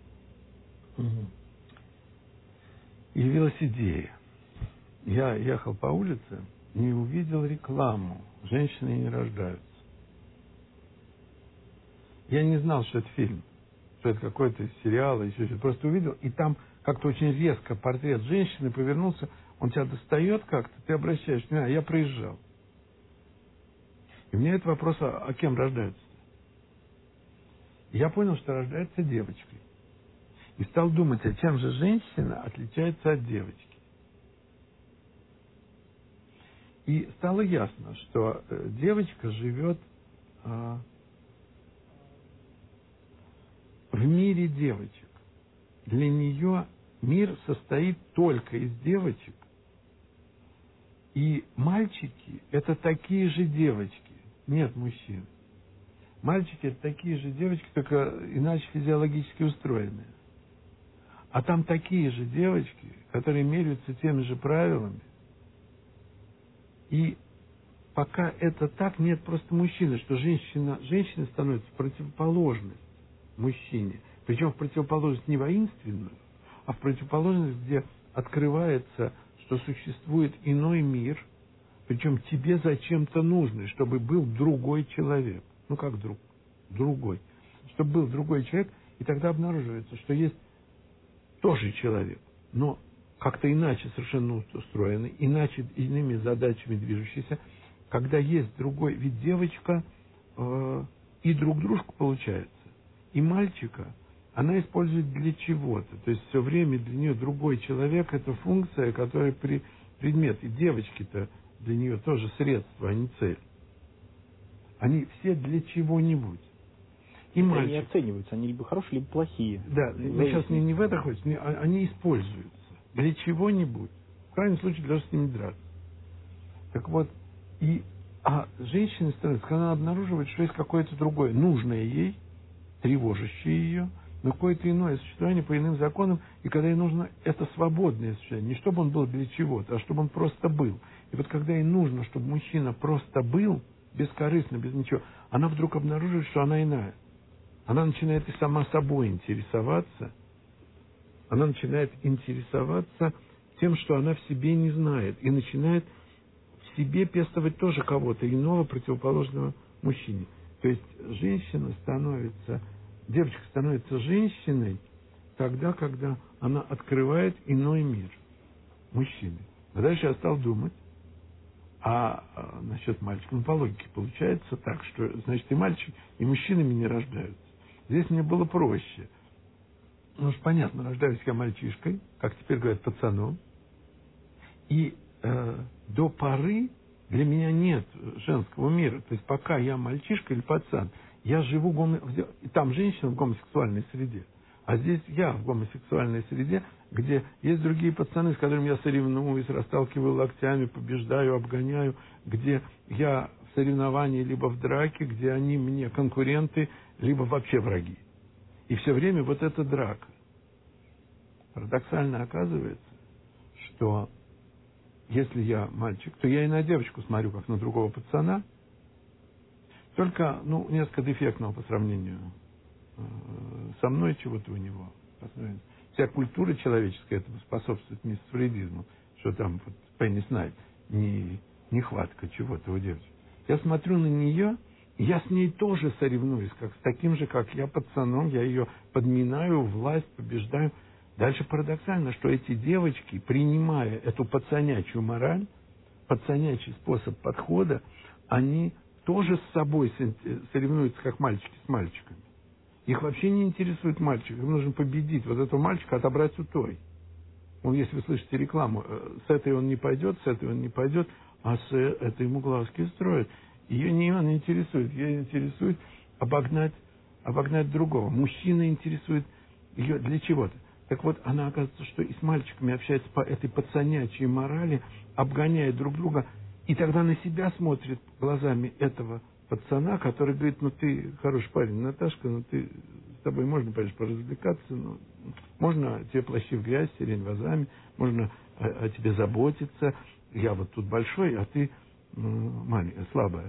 явилась идея. Я ехал по улице и увидел рекламу «Женщины не рождаются». Я не знал, что это фильм, что это какой-то сериал, еще что-то. Просто увидел, и там как-то очень резко портрет женщины повернулся, он тебя достает как-то, ты обращаешься внимание, я проезжал. И у меня это вопрос, а кем рождаются? И я понял, что рождается девочкой. И стал думать, а чем же женщина отличается от девочки. И стало ясно, что девочка живет в мире девочек. Для нее мир состоит только из девочек. И мальчики – это такие же девочки. Нет мужчин. Мальчики – это такие же девочки, только иначе физиологически устроенные. А там такие же девочки, которые меряются теми же правилами. И пока это так, нет просто мужчины, что женщина становится в противоположность мужчине. Причем в противоположность не воинственную, а в противоположность, где открывается, что существует иной мир, причем тебе зачем-то нужный, чтобы был другой человек. Ну как другой. Чтобы был другой человек, и тогда обнаруживается, что есть тоже человек, но как-то иначе совершенно устроенный, иначе, иными задачами движущийся, когда есть другой, ведь девочка и друг дружку получается, и мальчика она использует для чего-то, то есть все время для нее другой человек — это функция, которая предмет, и девочки-то для нее тоже средство, а не цель. Они все для чего-нибудь. И мальчик. Они оцениваются, они либо хорошие, либо плохие. Да, мы сейчас не в это ходим, они используются для чего-нибудь. В крайнем случае, даже с ними драться. Так вот, а женщина становится, когда она обнаруживает, что есть какое-то другое, нужное ей, тревожащее ее, но какое-то иное существование по иным законам, и когда ей нужно это свободное существование, не чтобы он был для чего-то, а чтобы он просто был. И вот когда ей нужно, чтобы мужчина просто был, бескорыстно, без ничего, она вдруг обнаруживает, что она иная. Она начинает и сама собой интересоваться. Она начинает интересоваться тем, что она в себе не знает. И начинает в себе пестовать тоже кого-то иного, противоположного мужчине. То есть девочка становится женщиной тогда, когда она открывает иной мир мужчины. А дальше я стал думать, насчет мальчика, по логике получается так, что, значит, и мальчик, и мужчинами не рождаются. Здесь мне было проще. Ну, уж понятно, рождаюсь я мальчишкой, как теперь говорят, пацаном. И до поры для меня нет женского мира. То есть пока я мальчишка или пацан, я живу там женщина в гомосексуальной среде. А здесь я в гомосексуальной среде, где есть другие пацаны, с которыми я соревнуюсь, расталкиваю локтями, побеждаю, обгоняю, где я в соревновании либо в драке, где они мне конкуренты, либо вообще враги. И все время вот эта драка. Парадоксально оказывается, что если я мальчик, то я и на девочку смотрю, как на другого пацана, только, несколько дефектного по сравнению со мной, чего-то у него. Вся культура человеческая этому способствует мисфрейдизму, что там вот Пенни Снайд, нехватка чего-то у девочки. Я смотрю на нее, и я с ней тоже соревнуюсь, с таким же, как я, пацаном, я ее подминаю, власть, побеждаю. Дальше парадоксально, что эти девочки, принимая эту пацанячью мораль, пацанячий способ подхода, они тоже с собой соревнуются, как мальчики с мальчиками. Их вообще не интересует мальчик. Им нужно победить вот этого мальчика, отобрать у той. Если вы слышите рекламу, с этой он не пойдет, с этой он не пойдет, а с этой ему глазки строят. Ее не интересует. Ее интересует обогнать другого. Мужчина интересует ее для чего-то. Так вот, она, оказывается, что и с мальчиками общается по этой пацанячьей морали, обгоняет друг друга, и тогда на себя смотрит глазами этого пацана, который говорит, ты хороший парень, Наташка, с тобой можно, конечно, поразвлекаться, можно тебе плащи в грязь, сирень вазами, можно о тебе заботиться, я вот тут большой, а ты маленькая, слабая.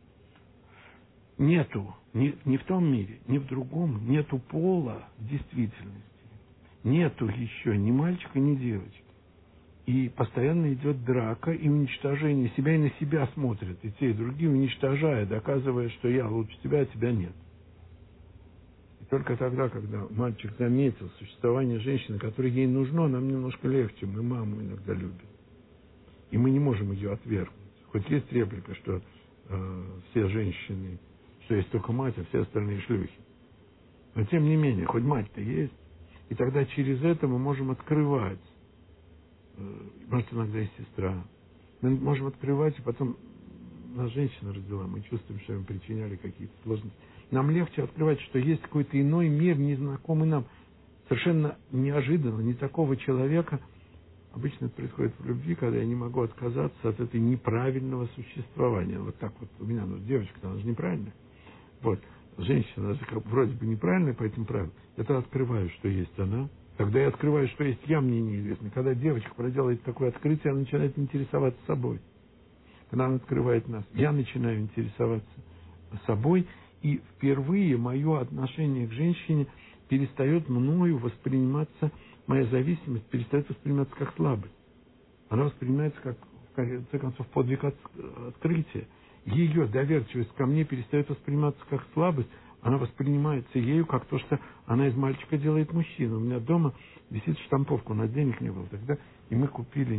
Нету, ни в том мире, ни в другом, нету пола в действительности. Нету еще ни мальчика, ни девочки. И постоянно идет драка и уничтожение себя, и на себя смотрят, и те, и другие, уничтожая, доказывая, что я лучше тебя, а тебя нет. И только тогда, когда мальчик заметил существование женщины, которая ей нужна, нам немножко легче, мы маму иногда любим. И мы не можем ее отвергнуть. Хоть есть реплика, что все женщины, что есть только мать, а все остальные шлюхи. Но тем не менее, хоть мать-то есть, и тогда через это мы можем открывать. Может, иногда и сестра. Мы можем открывать, и потом нас женщина родила, мы чувствуем, что им причиняли какие-то сложности. Нам легче открывать, что есть какой-то иной мир, незнакомый нам, совершенно неожиданно, не такого человека. Обычно это происходит в любви, когда я не могу отказаться от этой неправильного существования. Вот так вот у меня, девочка, она же неправильная. Вот, женщина, она же вроде бы неправильная по этим правилам. Я тогда открываю, что есть она. Когда я открываю, что есть я, мне неизвестно. Когда девочка проделает такое открытие, она начинает интересоваться собой. когда он открывает нас, я начинаю интересоваться собой, и впервые мое отношение к женщине перестает мною восприниматься, моя зависимость перестает восприниматься как слабость. Она воспринимается как, в конце концов, подвиг открытия. Ее доверчивость ко мне перестает восприниматься как слабость, она воспринимается ею как то, что она из мальчика делает мужчину. У меня дома висит штамповка, у нас денег не было тогда, и мы купили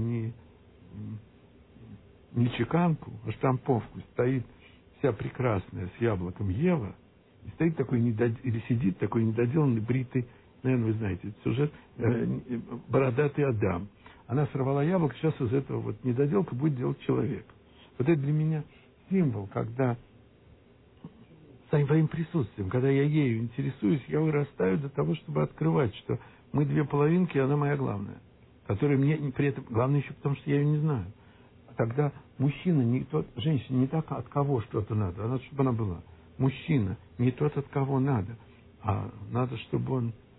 не чеканку, а штамповку. Стоит вся прекрасная с яблоком Ева, и стоит такой или сидит такой недоделанный, бритый, наверное, вы знаете этот сюжет, бородатый Адам. Она сорвала яблоко, сейчас из этого вот недоделка будет делать человек. Вот это для меня символ, когда своим присутствием, когда я ею интересуюсь, я вырастаю до того, чтобы открывать, что мы две половинки, и она моя главная, которая мне при этом, главное еще потому, что я ее не знаю. Тогда мужчина не тот, женщина не так, от кого что-то надо, а надо, чтобы она была. Мужчина не тот, от кого надо, а надо, чтобы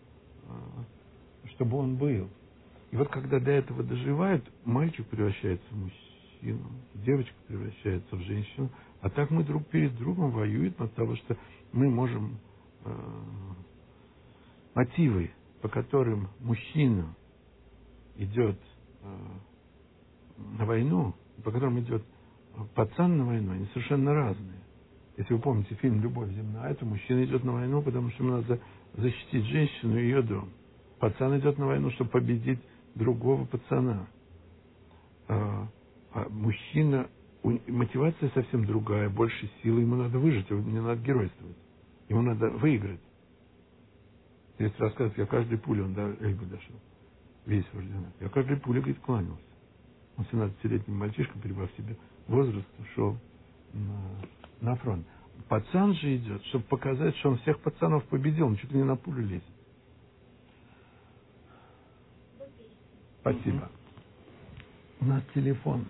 он был. И вот когда до этого доживает, мальчик превращается в мужчину, девочка превращается в женщину, а так мы друг перед другом воюем от того, что мы можем мотивы, по которым мужчина идет на войну, по которым идет пацан на войну, они совершенно разные. Если вы помните фильм «Любовь земная», то мужчина идет на войну, потому что ему надо защитить женщину и ее дом. Пацан идет на войну, чтобы победить другого пацана. А мужчина, мотивация совсем другая, больше силы, ему надо выжить, ему не надо геройствовать. Ему надо выиграть. Если рассказывать, я каждой пуле, он до Эльбы дошел, весь вожденок. Я каждой пуле, говорит, кланялся. Он 17-летний мальчишка, прибавив себе возраст, ушел на фронт. Пацан же идет, чтобы показать, что он всех пацанов победил, он чуть ли не на пулю лезет. Спасибо. У нас телефон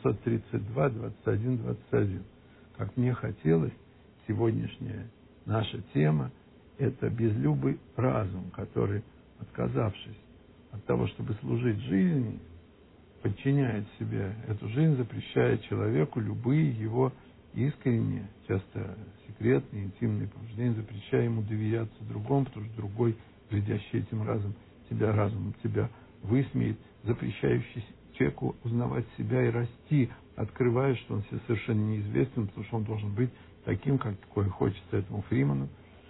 932-21-21. Как мне хотелось, сегодняшняя наша тема – это безлюбый разум, который, отказавшись от того, чтобы служить жизни, подчиняет себе эту жизнь, запрещая человеку любые его искренние, часто секретные, интимные побуждения, запрещая ему доверяться другому, потому что другой, глядящий этим разумом тебя высмеет, запрещающий человеку узнавать себя и расти, открывая, что он себе совершенно неизвестен, потому что он должен быть таким, какой хочется этому Фриману,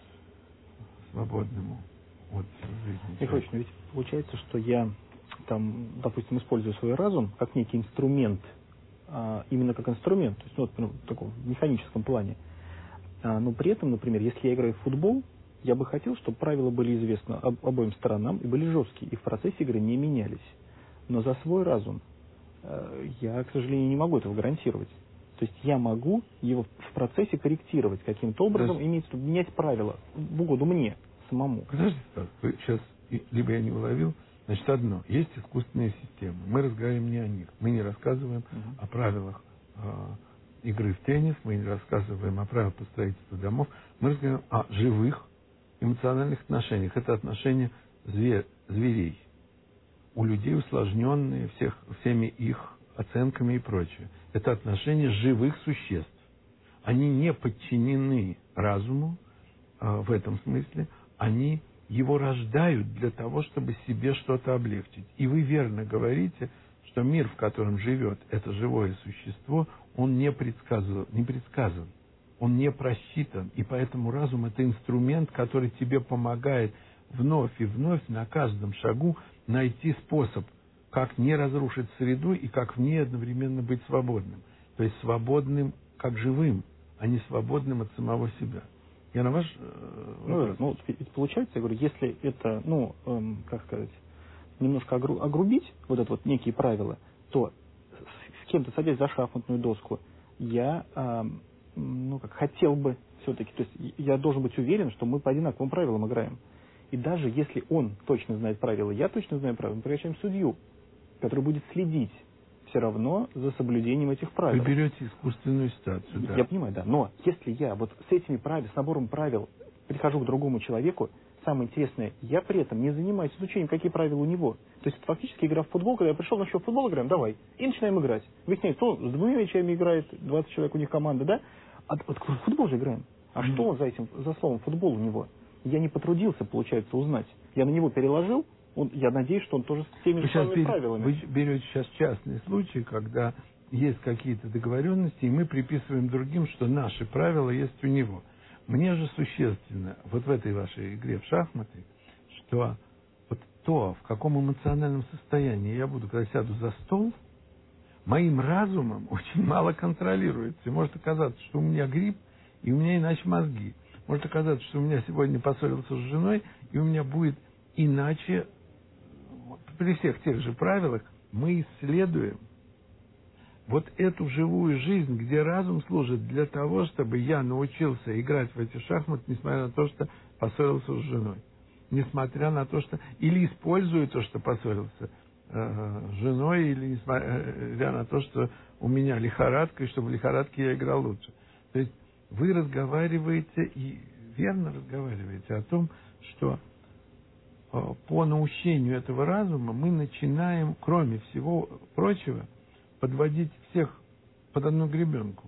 свободному от жизни. Михаил, ведь получается, что я там, допустим, использую свой разум как некий инструмент, именно как инструмент, то есть вот, в таком механическом плане. Но при этом, например, если я играю в футбол, я бы хотел, чтобы правила были известны обоим сторонам и были жесткие, и в процессе игры не менялись. Но за свой разум я, к сожалению, не могу этого гарантировать. То есть я могу его в процессе корректировать каким-то образом, имеется в виду менять правила в угоду мне самому. Подождите, вы сейчас, либо я не уловил, значит, одно, есть искусственные системы, мы разговариваем не о них, мы не рассказываем о правилах игры в теннис, мы не рассказываем о правилах по строительству домов, мы разговариваем о живых эмоциональных отношениях. Это отношения зверей. У людей усложненные всеми их оценками и прочее. Это отношения живых существ. Они не подчинены разуму в этом смысле, они его рождают для того, чтобы себе что-то облегчить. И вы верно говорите, что мир, в котором живет это живое существо, он не предсказан, он не просчитан. И поэтому разум – это инструмент, который тебе помогает вновь и вновь на каждом шагу найти способ, как не разрушить среду и как в ней одновременно быть свободным. То есть свободным как живым, а не свободным от самого себя. Я на ваш вопрос. Получается, я говорю, если это, как сказать, немножко огрубить, вот это вот некие правила, то с кем-то, садясь за шахматную доску, я, хотел бы все-таки, то есть я должен быть уверен, что мы по одинаковым правилам играем. И даже если он точно знает правила, я точно знаю правила, мы превращаем в судью, который будет следить все равно за соблюдением этих правил. Вы берете искусственную ситуацию, да. Я понимаю, да. Но если я вот с набором правил прихожу к другому человеку, самое интересное, я при этом не занимаюсь изучением, какие правила у него. То есть это фактически игра в футбол, когда я пришел, ну что, в футбол играем, давай. И начинаем играть. Выясняется, кто с 2 мячами играет, 20 человек у них команда, да? А в футбол же играем. А что он за словом футбол у него? Я не потрудился, получается, узнать. Я на него переложил, я надеюсь, что он тоже с теми же самыми правилами. Вы берете сейчас частный случай, когда есть какие-то договоренности, и мы приписываем другим, что наши правила есть у него. Мне же существенно, вот в этой вашей игре в шахматы, что вот то, в каком эмоциональном состоянии я буду, когда сяду за стол, моим разумом очень мало контролируется. И может оказаться, что у меня грипп, и у меня иначе мозги. Может оказаться, что у меня сегодня поссорился с женой, и у меня будет иначе, при всех тех же правилах, мы исследуем вот эту живую жизнь, где разум служит для того, чтобы я научился играть в эти шахматы, несмотря на то, что поссорился с женой. Несмотря на то, что... Или использую то, что поссорился с женой, или несмотря на то, что у меня лихорадка, и чтобы в лихорадке я играл лучше. То есть вы разговариваете, и верно разговариваете о том, что по научению этого разума мы начинаем, кроме всего прочего, подводить всех под одну гребенку.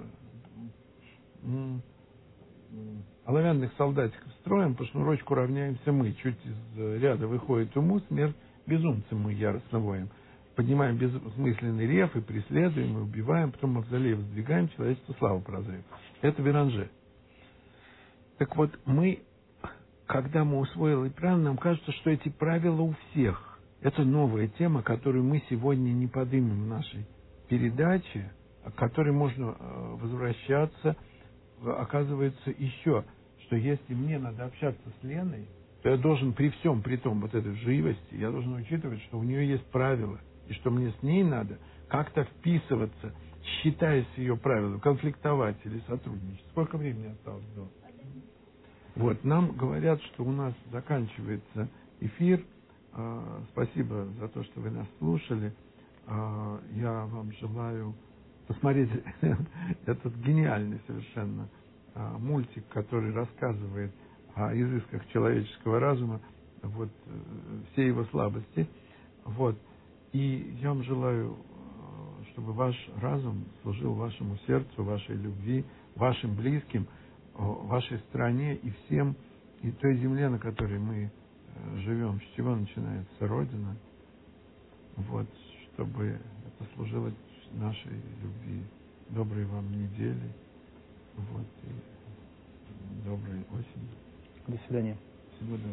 Оловянных солдатиков строим, по шнурочку равняемся мы. Чуть из ряда выходит уму, смерть безумцем мы яростно воем. Поднимаем бессмысленный рев и преследуем, и убиваем, потом мавзолей воздвигаем, человечество славу прозрев. Это Беранже. Так вот, когда мы усвоили правила, нам кажется, что эти правила у всех. Это новая тема, которую мы сегодня не поднимем в нашей передаче, к которой можно возвращаться. Оказывается еще, что если мне надо общаться с Леной, то я должен при всем, при том вот этой живости, я должен учитывать, что у нее есть правила, и что мне с ней надо как-то вписываться, считаясь ее правилами, конфликтовать или сотрудничать. Сколько времени осталось до? Вот, нам говорят, что у нас заканчивается эфир. Спасибо за то, что вы нас слушали. Я вам желаю посмотреть этот гениальный совершенно мультик, который рассказывает о изысках человеческого разума, вот, все его слабости. Вот. И я вам желаю, чтобы ваш разум служил вашему сердцу, вашей любви, вашим близким, вашей стране и всем, и той земле, на которой мы живем, с чего начинается Родина, вот, чтобы это служило нашей любви. Доброй вам недели, вот, и доброй осени. До свидания. Всего доброго.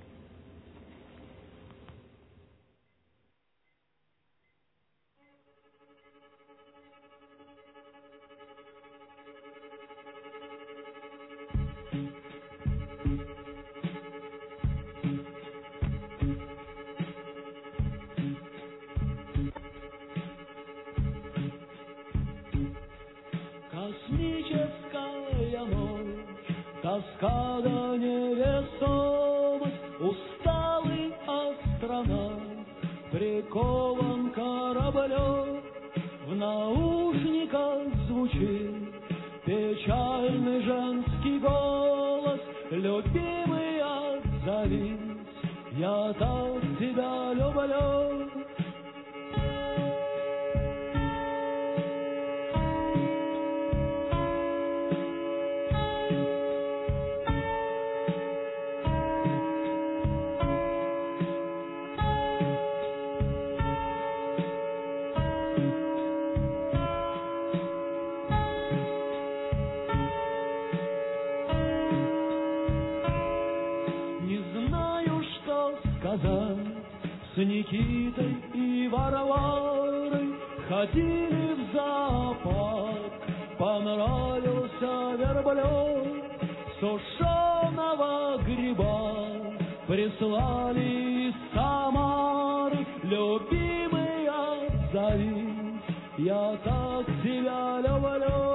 Космическая ночь, каскада невесомость, усталый астронавт прикован кораблем, в наушниках звучит печальный женский голос: любимый, отзовись, я так тебя люблю. С Никитой и Варварой ходили в зоопарк, понравился верблюд, сушеного гриба прислали из Самары. Любимый, отзовись, я так тебя люблю.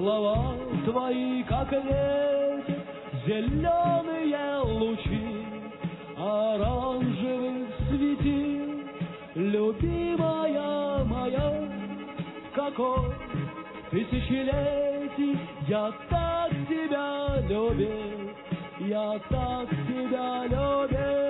слова твои, как ветер, зеленые лучи оранжевых светил, любимая моя, какой тысячелетий я так тебя любил, я так тебя любил.